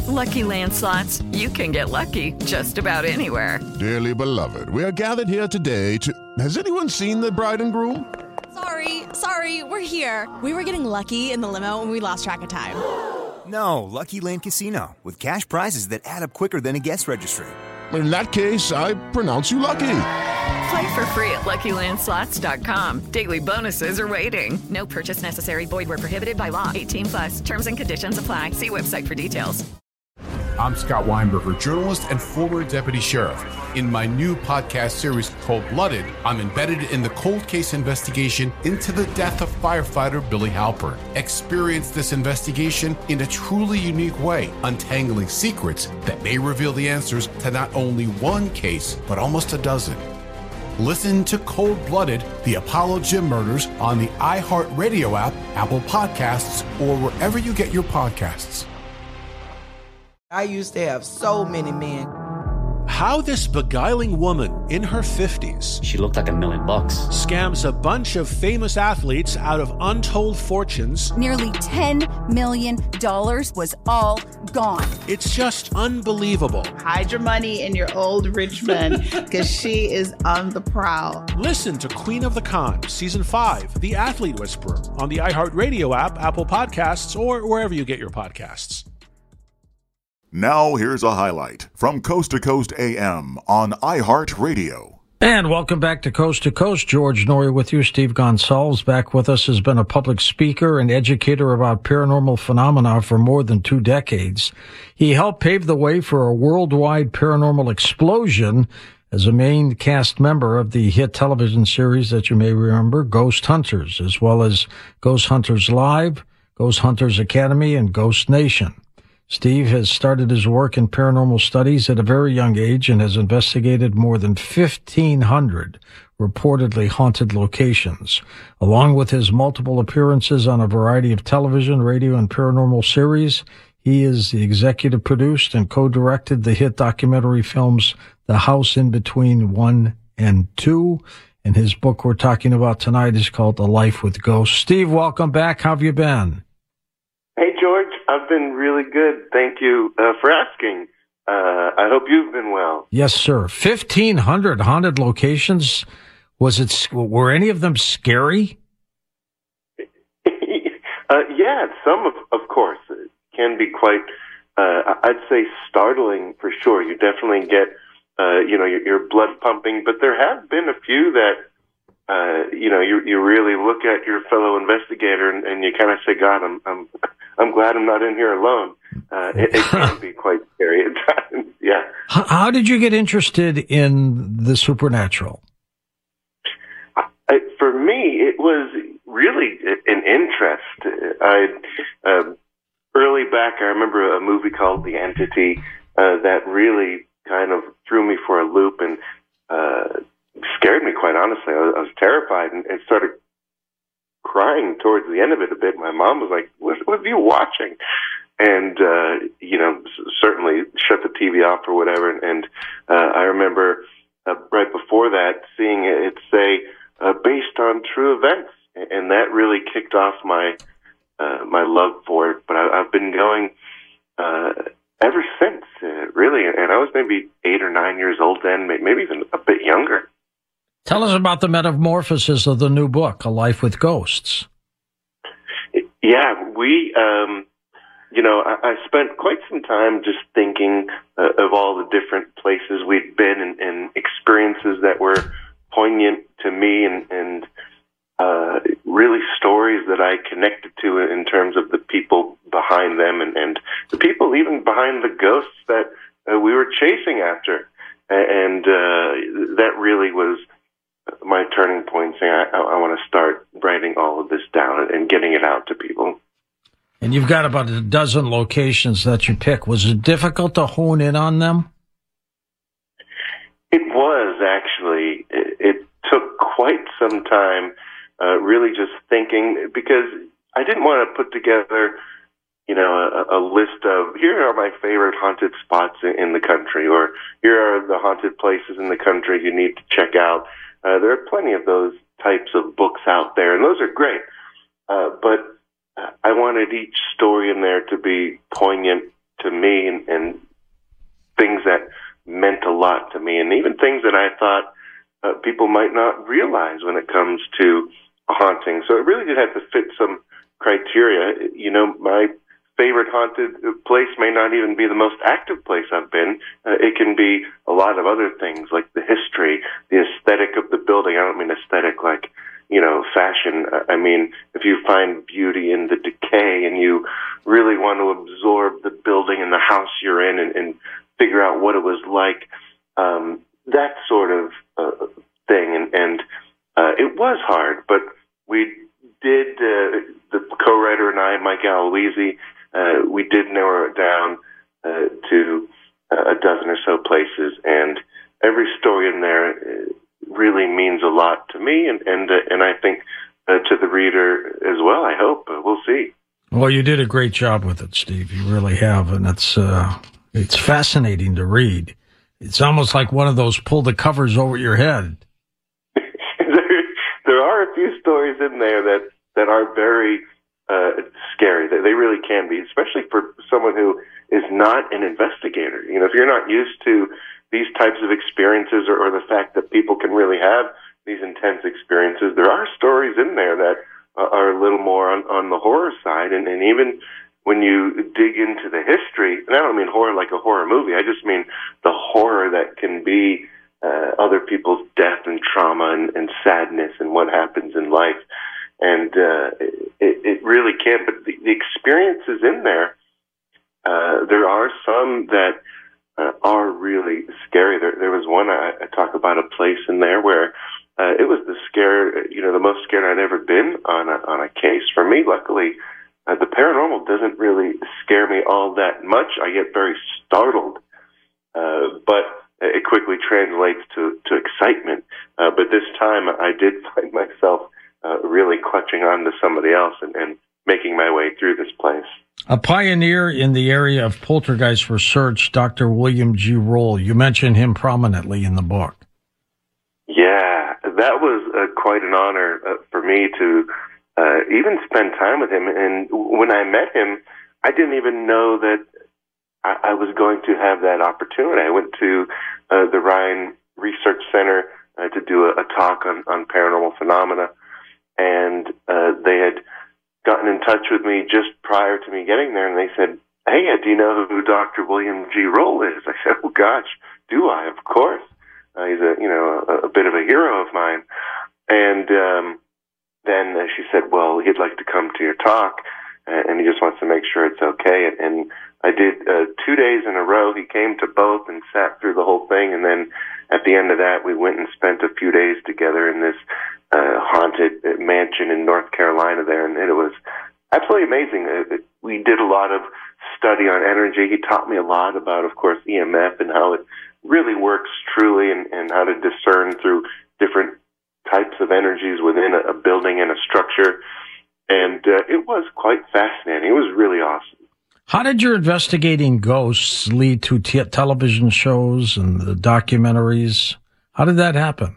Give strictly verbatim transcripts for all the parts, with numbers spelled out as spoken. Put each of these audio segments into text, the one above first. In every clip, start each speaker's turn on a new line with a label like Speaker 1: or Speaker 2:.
Speaker 1: Lucky Land Slots, you can get lucky just about anywhere.
Speaker 2: Dearly beloved, we are gathered here today to... Has anyone seen the bride and groom?
Speaker 3: Sorry, sorry, we're here. We were getting lucky in the limo and we lost track of time.
Speaker 4: No, Lucky Land Casino, with cash prizes that add up quicker than a guest registry.
Speaker 2: In that case, I pronounce you lucky.
Speaker 1: Play for free at Lucky Land Slots dot com. Daily bonuses are waiting. No purchase necessary. Void where prohibited by law. eighteen plus. Terms and conditions apply. See website for details.
Speaker 5: I'm Scott Weinberger, journalist and former deputy sheriff. In my new podcast series, Cold Blooded, I'm embedded in the cold case investigation into the death of firefighter Billy Halpern. Experience this investigation in a truly unique way, untangling secrets that may reveal the answers to not only one case, but almost a dozen. Listen to Cold Blooded, the Apollo Gym Murders on the iHeartRadio app, Apple Podcasts, or wherever you get your podcasts.
Speaker 6: I used to have so many men.
Speaker 7: How this beguiling woman in her fifties,
Speaker 8: she looked like a million bucks,
Speaker 7: scams a bunch of famous athletes out of untold fortunes.
Speaker 9: Nearly ten million dollars was all gone.
Speaker 7: It's just unbelievable.
Speaker 10: Hide your money in your old rich man, because she is on the prowl.
Speaker 7: Listen to Queen of the Con, Season five, The Athlete Whisperer, on the iHeartRadio app, Apple Podcasts, or wherever you get your podcasts.
Speaker 11: Now here's a highlight from Coast to Coast A M on iHeartRadio.
Speaker 12: And welcome back to Coast to Coast. George Noory with you. Steve Gonsalves back with us, has been a public speaker and educator about paranormal phenomena for more than two decades. He helped pave the way for a worldwide paranormal explosion as a main cast member of the hit television series that you may remember, Ghost Hunters, as well as Ghost Hunters Live, Ghost Hunters Academy, and Ghost Nation. Steve has started his work in paranormal studies at a very young age and has investigated more than fifteen hundred reportedly haunted locations. Along with his multiple appearances on a variety of television, radio, and paranormal series, he is the executive produced and co-directed the hit documentary films The House in Between one and two. And his book we're talking about tonight is called A Life with Ghosts. Steve, welcome back. How have you been?
Speaker 13: Hey, George. I've been really good. Thank you uh, for asking. Uh, I hope you've been well.
Speaker 12: Yes, sir. fifteen hundred haunted locations. Was it? Were any of them scary?
Speaker 13: uh, yeah, some of, of course can be quite. Uh, I'd say startling for sure. You definitely get, uh, you know, your, your blood pumping. But there have been a few that, uh, you know, you you really look at your fellow investigator and, and you kind of say, God, I'm I'm I'm glad I'm not in here alone. Uh, it, it can be quite scary at times. Yeah.
Speaker 12: How, how did you get interested in the supernatural?
Speaker 13: I, for me, it was really an interest. I uh, early back, I remember a movie called The Entity uh, that really kind of threw me for a loop and uh, scared me. Quite honestly, I was, I was terrified and, and started crying towards the end of it a bit. My mom was like, what, what are you watching? And, uh, you know, certainly shut the T V off or whatever. And, and uh, I remember uh, right before that seeing it say, uh, based on true events. And that really kicked off my uh, my love for it. But I, I've been going uh, ever since, uh, really. And I was maybe eight or nine years old then, maybe even a bit younger.
Speaker 12: Tell us about the metamorphosis of the new book, A Life with Ghosts.
Speaker 13: Yeah, we, um, you know, I, I spent quite some time just thinking uh, of all the different places we'd been and, and experiences that were poignant to me and, and uh, really stories that I connected to in terms of the people behind them and, and the people even behind the ghosts that uh, we were chasing after. And uh, that really was my turning point, saying I, I want to start writing all of this down and getting it out to people.
Speaker 12: And you've got about a dozen locations that you pick. Was it difficult to hone in on them?
Speaker 13: It was, actually. It, it took quite some time, uh, really just thinking, because I didn't want to put together, you know, a, a list of, here are my favorite haunted spots in, in the country, or here are the haunted places in the country you need to check out. Uh, there are plenty of those types of books out there, and those are great. Uh, but I wanted each story in there to be poignant to me, and, and things that meant a lot to me, and even things that I thought uh, people might not realize when it comes to a haunting. So it really did have to fit some criteria. You know, my favorite haunted place may not even be the most active place I've been. Uh, it can be a lot of other things, like the history, the aesthetic of the building. I don't mean aesthetic like, you know, fashion. I mean, if you find beauty in the decay and you really want to absorb the building and the house you're in and, and figure out what it was like, um, that sort of uh, thing. And, and uh, it was hard, but we did, uh, the co-writer and I, Mike Aloisi, uh, we did narrow it down uh, to uh, a dozen or so places, and every story in there really means a lot to me, and and, uh, and I think uh, to the reader as well, I hope. Uh, we'll see.
Speaker 12: Well, you did a great job with it, Steve. You really have, and it's uh, it's fascinating to read. It's almost like one of those pull the covers over your head.
Speaker 13: there, there are a few stories in there that, that are very uh, scary. They, they really can be, especially for someone who is not an investigator. You know, if you're not used to these types of experiences, or, or the fact that people can really have these intense experiences, there are stories in there that uh, are a little more on, on the horror side. And, and even when you dig into the history, and I don't mean horror like a horror movie, I just mean the horror that can be uh, other people's death and trauma and, and sadness and what happens in life. And uh, it, it really can. But the, the experiences in there, uh, there are some that Uh, are really scary. There, there was one I, I talk about a place in there where uh, it was the scare, you know, the most scared I'd ever been on a, on a case. For me, luckily, uh, the paranormal doesn't really scare me all that much. I get very startled, uh, but it quickly translates to, to excitement. Uh, but this time, I did find myself uh, really clutching on to somebody else and, and making my way through this place.
Speaker 12: A pioneer in the area of poltergeist research, Doctor William G. Roll. You mentioned him prominently in the book.
Speaker 13: Yeah, that was uh, quite an honor uh, for me to uh, even spend time with him. And when I met him, I didn't even know that I, I was going to have that opportunity. I went to uh, the Ryan Research Center uh, to do a, a talk on, on paranormal phenomena, and uh, they had gotten in touch with me just prior to me getting there, and they said, "Hey, do you know who Doctor William G. Roll is?" I said, "Oh gosh, do I? Of course. Uh, he's a you know a, a bit of a hero of mine." And um, then uh, she said, "Well, he'd like to come to your talk, uh, and he just wants to make sure it's okay." And, and I did uh, two days in a row. He came to both and sat through the whole thing, and then at the end of that, we went and spent a few days together in this Uh, haunted mansion in North Carolina there, and it was absolutely amazing. It, it, we did a lot of study on energy. He taught me a lot about, of course, E M F and how it really works truly, and, and how to discern through different types of energies within a, a building and a structure, and uh, it was quite fascinating. It was really awesome.
Speaker 12: How did your investigating ghosts lead to t- television shows and the documentaries? How did that happen?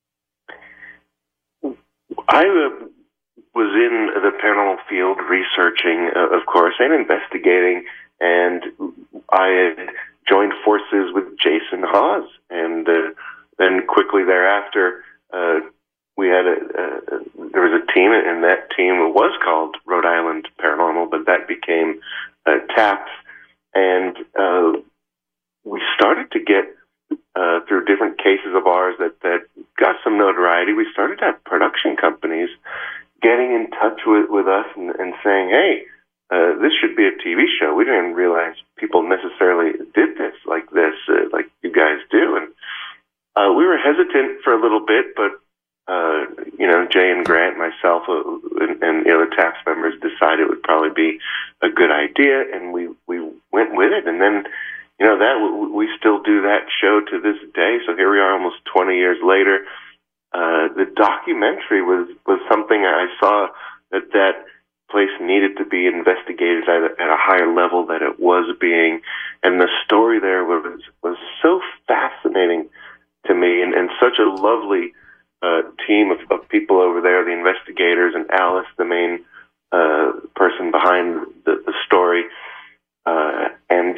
Speaker 13: I uh, was in the paranormal field researching, uh, of course, and investigating, and I had joined forces with Jason Hawes, and uh, then quickly thereafter, uh, we had a, uh, there was a team, and that team was called Rhode Island Paranormal, but that became uh, TAPS, and uh, we started to get Uh, through different cases of ours that, that got some notoriety, we started to have production companies getting in touch with, with us and, and saying, "Hey, uh, this should be a T V show. We didn't realize people necessarily did this like this, uh, like you guys do." And uh, we were hesitant for a little bit, but uh, you know, Jay and Grant, myself, uh, and, and the other TAPS members decided it would probably be a good idea, and we, we went with it. And then, you know, that we still do that show to this day. So here we are almost twenty years later. Uh, the documentary was, was something I saw that that place needed to be investigated at a, at a higher level that it was being. And the story there was, was so fascinating to me, and, and such a lovely uh, team of, of people over there, the investigators, and Alice, the main uh, person behind the, the story. Uh, and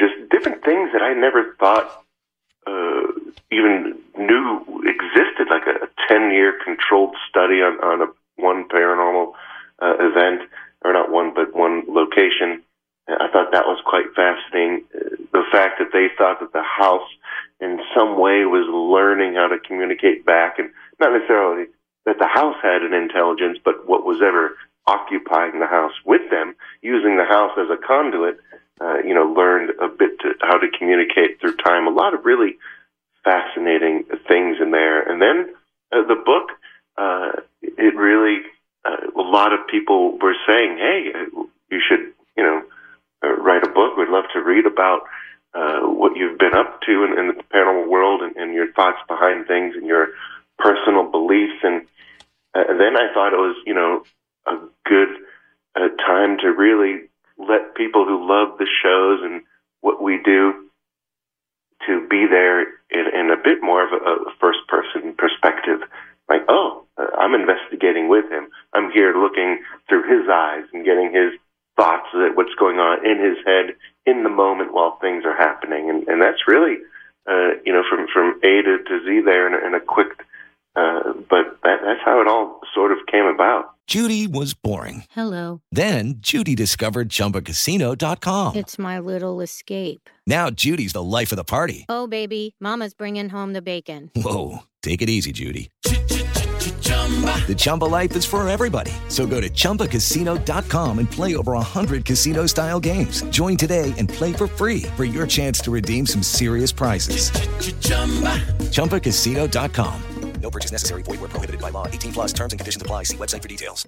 Speaker 13: that I never thought uh, even knew existed, like a ten-year controlled study on, on a one paranormal uh, event, or not one, but one location. I thought that was quite fascinating. The fact that they thought that the house in some way was learning how to communicate back, and not necessarily that the house had an intelligence, but what was ever occupying the house with them, using the house as a conduit, uh, you know, learned a bit to how to communicate through time. A lot of really fascinating things in there. And then uh, the book, uh, it really, uh, a lot of people were saying, hey, you should, you know, uh, write a book. We'd love to read about uh, what you've been up to in, in the paranormal world, and, and your thoughts behind things and your personal beliefs. And, uh, and then I thought it was, you know, a good uh, time to really let people who love the shows and what we do to be there in, in a bit more of a, a first-person perspective. Like, oh, uh, I'm investigating with him. I'm here looking through his eyes and getting his thoughts at what's going on in his head in the moment while things are happening. And, and that's really, uh, you know, from, from A to, to Z there in a, in a quick, uh, but that, that's how it all sort of came about.
Speaker 8: Judy was boring.
Speaker 14: Hello.
Speaker 8: Then Judy discovered Chumba Casino dot com.
Speaker 14: It's my little escape.
Speaker 8: Now Judy's the life of the party.
Speaker 14: Oh, baby, mama's bringing home the bacon.
Speaker 8: Whoa, take it easy, Judy. The Chumba life is for everybody. So go to Chumba Casino dot com and play over one hundred casino-style games. Join today and play for free for your chance to redeem some serious prizes. Chumba Casino dot com. No purchase necessary. Void where prohibited by law. eighteen plus terms and conditions apply. See website for details.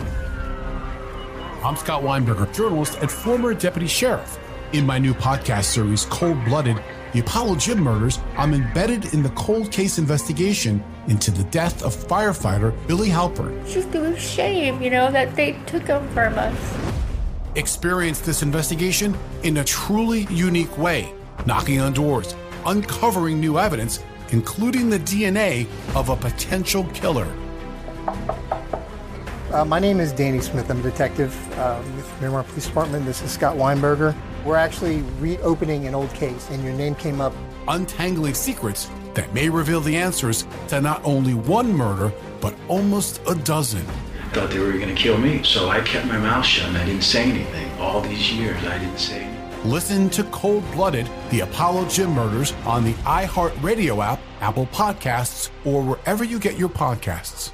Speaker 5: I'm Scott Weinberger, journalist and former deputy sheriff. In my new podcast series, Cold Blooded, The Apollo Gym Murders, I'm embedded in the cold case investigation into the death of firefighter Billy Halpern.
Speaker 15: It's just a shame, you know, that they took him from us.
Speaker 5: Experience this investigation in a truly unique way, knocking on doors, uncovering new evidence, including the D N A of a potential killer.
Speaker 16: Uh, my name is Danny Smith. I'm a detective uh, with Miramar Police Department. This is Scott Weinberger. We're actually reopening an old case, and your name came up.
Speaker 5: Untangling secrets that may reveal the answers to not only one murder, but almost a dozen.
Speaker 17: I thought they were going to kill me, so I kept my mouth shut and I didn't say anything. All these years, I didn't say anything.
Speaker 5: Listen to Cold Blooded, The Apollo Gym Murders on the iHeartRadio app, Apple Podcasts, or wherever you get your podcasts.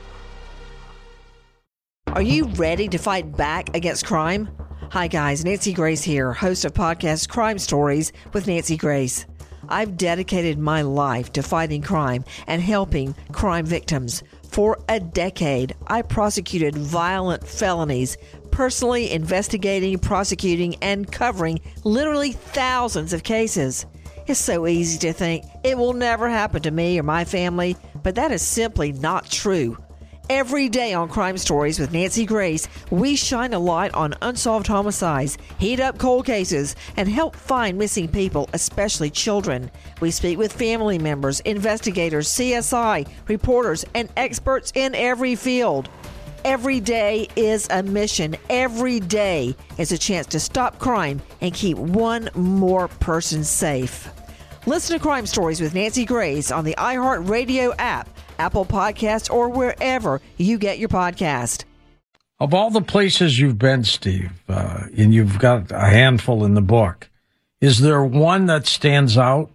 Speaker 18: Are you ready to fight back against crime? Hi guys, Nancy Grace here, host of podcast Crime Stories with Nancy Grace. I've dedicated my life to fighting crime and helping crime victims. For a decade, I prosecuted violent felonies, personally investigating, prosecuting, and covering literally thousands of cases. It's so easy to think it will never happen to me or my family, but that is simply not true. Every day on Crime Stories with Nancy Grace, we shine a light on unsolved homicides, heat up cold cases, and help find missing people, especially children. We speak with family members, investigators, C S I, reporters, and experts in every field. Every day is a mission. Every day is a chance to stop crime and keep one more person safe. Listen to Crime Stories with Nancy Grace on the iHeartRadio app, Apple Podcasts, or wherever you get your podcast.
Speaker 12: Of all the places you've been, Steve, uh, and you've got a handful in the book, is there one that stands out?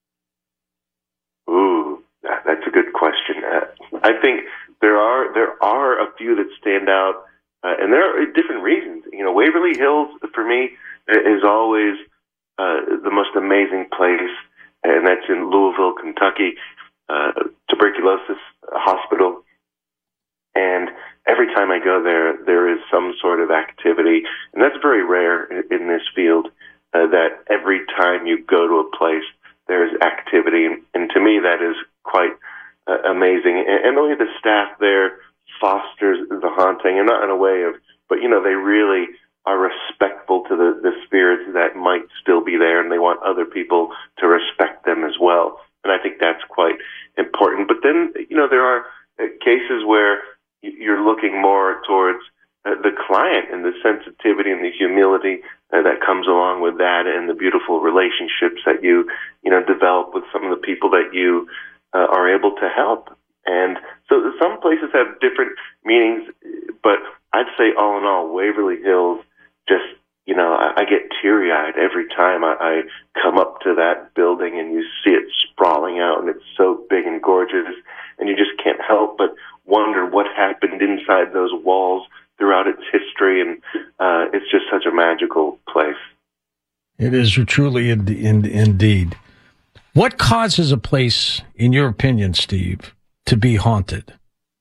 Speaker 13: Ooh, that's a good question. Uh, I think there are there are a few that stand out, uh, and there are different reasons. You know, Waverly Hills, for me, is always uh, the most amazing place, and that's in Louisville, Kentucky. Uh, tuberculosis hospital, and every time I go there, there is some sort of activity, and that's very rare in, in this field, uh, that every time you go to a place, there is activity, and, and to me, that is quite uh, amazing, and, and the way the staff there fosters the haunting, and not in a way of, but, you know, they really are respectful to the, the spirits that might still be there, and they want other people to respect them as well. And I think that's quite important. But then, you know, there are cases where you're looking more towards uh, the client and the sensitivity and the humility uh, that comes along with that and the beautiful relationships that you, you know, develop with some of the people that you uh, are able to help. And so some places have different meanings, but I'd say all in all, Waverly Hills just, you know, I, I get teary-eyed every time I, I come up to that building and you see it sprawling out, and it's so big and gorgeous, and you just can't help but wonder what happened inside those walls throughout its history, and uh, it's just such a magical place.
Speaker 12: It is truly in, in, indeed. What causes a place, in your opinion, Steve, to be haunted?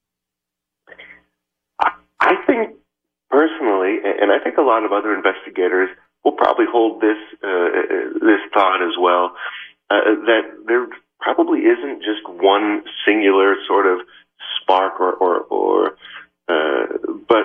Speaker 13: I, I think personally, and I think a lot of other investigators will probably hold this uh, this thought as well, uh, that there probably isn't just one singular sort of spark or, or, or uh, but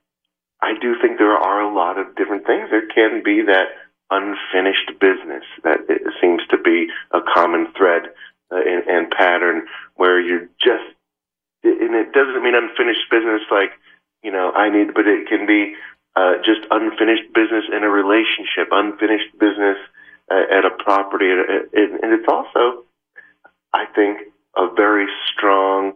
Speaker 13: I do think there are a lot of different things. There can be that unfinished business that it seems to be a common thread uh, and, and pattern where you're just, and it doesn't mean unfinished business like, you know, I need, but it can be uh, just unfinished business in a relationship, unfinished business uh, at a property. And, and it's also, I think, a very strong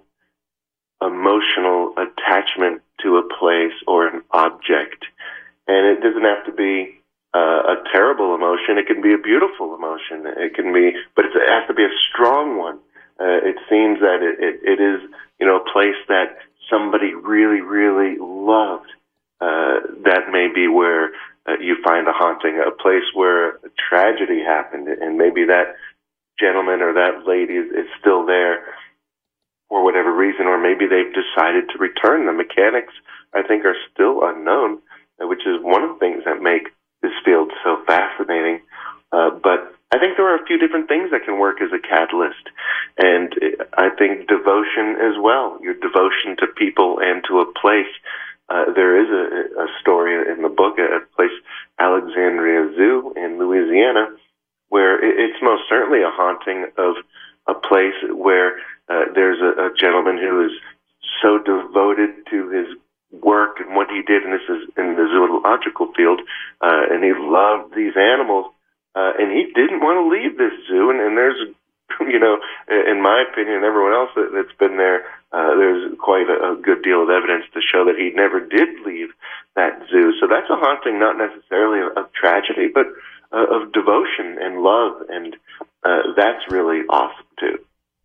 Speaker 13: emotional attachment to a place or an object. And it doesn't have to be uh, a terrible emotion. It can be a beautiful emotion. It can be, but it's, it has to be a strong one. Uh, it seems that it, it, it is, you know, a place that somebody really, really loved. Uh, that may be where uh, you find a haunting, a place where a tragedy happened, and maybe that gentleman or that lady is, is still there for whatever reason, or maybe they've decided to return. The mechanics, I think, are still unknown, which is one of the things that make this field so fascinating. Uh, but I think there are a few different things that can work as a catalyst, and I think devotion as well, your devotion to people and to a place. Uh, there is a, a story in the book, a place, Alexandria Zoo in Louisiana, where it's most certainly a haunting of a place where uh, there's a, a gentleman who is so devoted to his work and what he did, and this is in the zoological field, uh, and he loved these animals, uh, and he didn't want to leave this zoo, and, and there's, you know, in my opinion, and everyone else that, that's been there, uh, there's quite a, a good deal of evidence to show that he never did leave that zoo. So that's a haunting, not necessarily of, of tragedy, but uh, of devotion and love, and uh, that's really awesome too.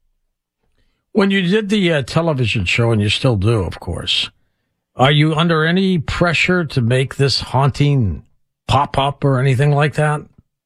Speaker 12: When you did the uh, television show, and you still do, of course, are you under any pressure to make this haunting pop up or anything like that?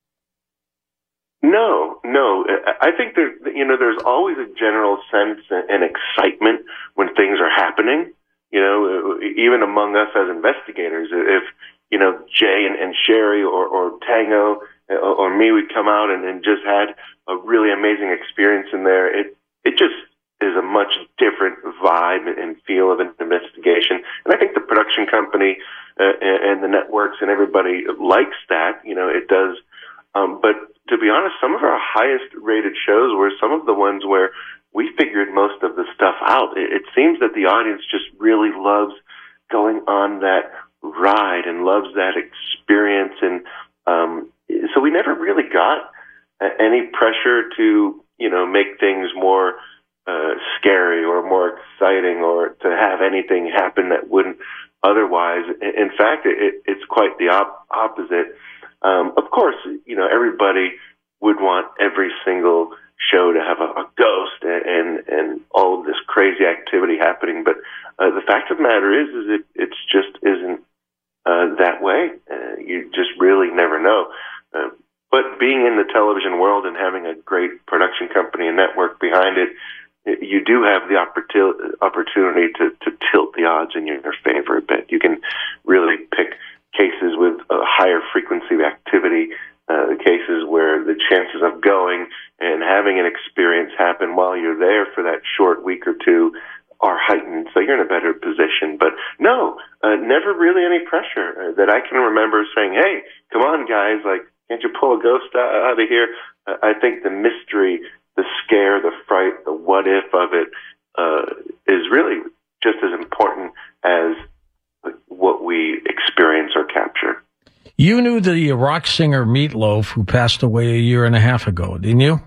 Speaker 13: No, no. I think there, you know, there's always a general sense and excitement when things are happening. You know, even among us as investigators, if you know Jay and, and Sherry or, or Tango or me, we come out and, and just had a really amazing experience in there. It it just is a much different vibe and feel of an investigation. And I think the production company uh, and the networks and everybody likes that. You know, it does. Um, but to be honest, some of our highest rated shows were some of the ones where we figured most of the stuff out. It, it seems that the audience just really loves going on that ride and loves that experience. And um, so we never really got uh, any pressure to, you know, make things more Uh, scary or more exciting or to have anything happen that wouldn't otherwise. In fact, it, it's quite the op- opposite. Um, of course, you know, everybody would want every single show to have a, a ghost and, and, and all of this crazy activity happening. But uh, the fact of the matter is, is it it's just isn't uh, that way. Uh, you just really never know. Uh, but being in the television world and having a great production company and network behind it, you do have the opportunity to, to tilt the odds in your favor a bit. You can really pick cases with a higher frequency of activity, uh, cases where the chances of going and having an experience happen while you're there for that short week or two are heightened, so you're in a better position. But no, uh, never really any pressure uh, that I can remember saying, hey, come on, guys, like, can't you pull a ghost out, out of here? Uh, I think the mystery, the scare, the fright, the what if of it uh, is really just as important as what we experience or capture.
Speaker 12: You knew the rock singer Meatloaf, who passed away a year and a half ago, didn't you?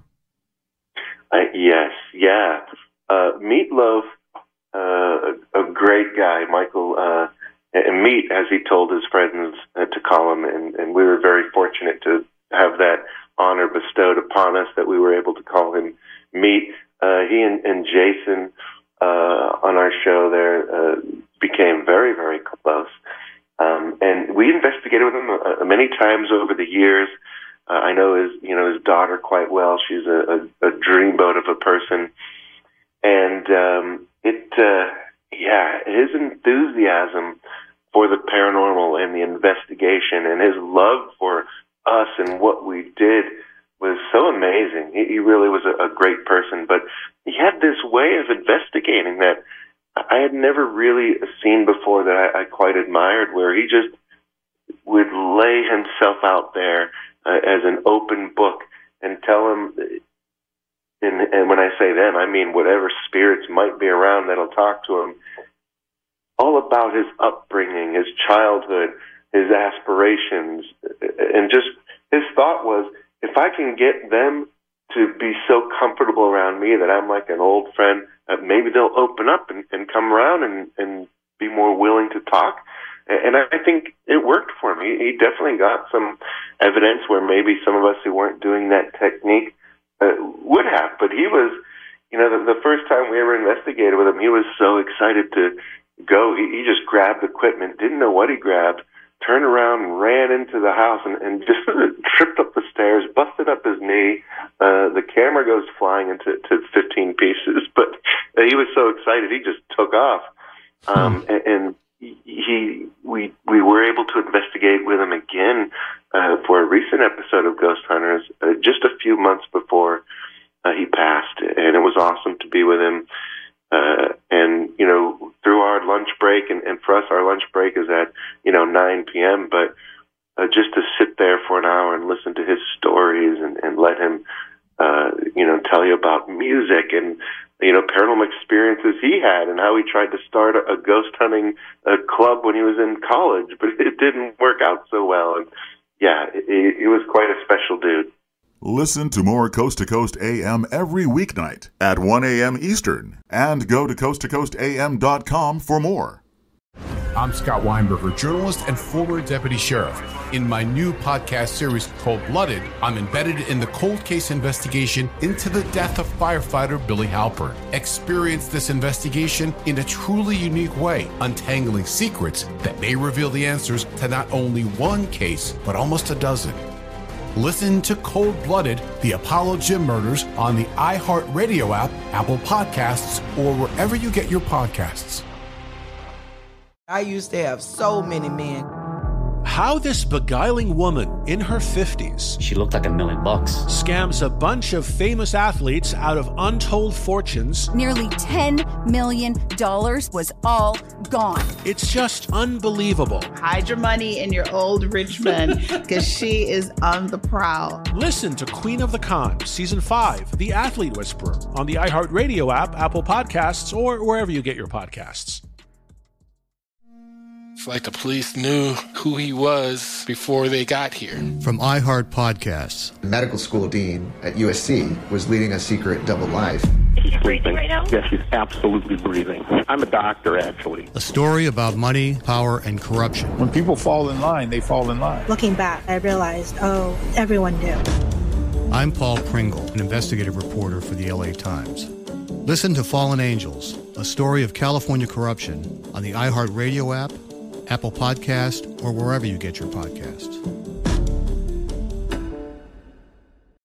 Speaker 13: Uh, yes, yeah. Uh, Meatloaf, uh, a great guy, Michael, uh, and Meat, as he told his friends uh, to call him, and, and we were very fortunate to have that honor bestowed upon us that we were able to call him Meat. Uh, he and, and Jason uh, on our show there uh, became very, very close. Um, and we investigated with him uh, many times over the years. Uh, I know his, you know, his daughter quite well. She's a, a, a dreamboat of a person, and um, it, uh, yeah, his enthusiasm for the paranormal and the investigation, and his love for us and what we did was so amazing. He, he really was a, a great person, but he had this way of investigating that I had never really seen before that I, I quite admired, where he just would lay himself out there uh, as an open book and tell them, and, and when I say them, I mean whatever spirits might be around that'll talk to him, all about his upbringing, his childhood, his aspirations, and just his thought was, if I can get them to be so comfortable around me that I'm like an old friend, uh, maybe they'll open up and, and come around and, and be more willing to talk. And I think it worked for him. He, he definitely got some evidence where maybe some of us who weren't doing that technique uh, would have. But he was, you know, the, the first time we ever investigated with him, he was so excited to go. He, he just grabbed equipment, didn't know what he grabbed, turned around and ran into the house and, and just tripped up the stairs, busted up his knee. Uh, the camera goes flying into to fifteen pieces, but uh, he was so excited he just took off. Um, and, and he, we, we were able to investigate with him again uh, for a recent episode of Ghost Hunters, uh, just a few months before uh, he passed, and it was awesome to be with him. Uh, and, you know, through our lunch break, and, and for us, our lunch break is at, you know, nine p.m., but uh, just to sit there for an hour and listen to his stories and, and let him, uh, you know, tell you about music and, you know, paranormal experiences he had and how he tried to start a, a ghost hunting uh, club when he was in college, but it didn't work out so well. And, yeah, he, he was quite a special dude.
Speaker 11: Listen to more Coast to Coast A M every weeknight at one a.m. Eastern, and go to coast to coast a m dot com for more.
Speaker 5: I'm Scott Weinberger, journalist and former deputy sheriff. In my new podcast series called Blooded, I'm embedded in the cold case investigation into the death of firefighter Billy Halpern. Experience this investigation in a truly unique way, untangling secrets that may reveal the answers to not only one case, but almost a dozen. Listen to Cold Blooded, The Apollo Gym Murders on the iHeartRadio app, Apple Podcasts, or wherever you get your podcasts.
Speaker 6: I used to have so many men.
Speaker 7: How this beguiling woman in her fifties,
Speaker 19: she looked like a million bucks,
Speaker 7: scams a bunch of famous athletes out of untold fortunes.
Speaker 9: Nearly ten million dollars was all gone.
Speaker 7: It's just unbelievable.
Speaker 10: Hide your money in your old rich man, because she is on the prowl.
Speaker 7: Listen to Queen of the Con, Season five, The Athlete Whisperer, on the iHeartRadio app, Apple Podcasts, or wherever you get your podcasts.
Speaker 20: It's like the police knew who he was before they got here.
Speaker 21: From iHeart Podcasts.
Speaker 22: Medical school dean at U S C was leading a secret double life.
Speaker 23: He's breathing right now? Yes, he's absolutely breathing. I'm a doctor, actually.
Speaker 21: A story about money, power, and corruption.
Speaker 24: When people fall in line, they fall in line.
Speaker 25: Looking back, I realized, oh, everyone knew.
Speaker 21: I'm Paul Pringle, an investigative reporter for the L A Times. Listen to Fallen Angels, a story of California corruption on the iHeartRadio app, Apple Podcast, or wherever you get your podcasts.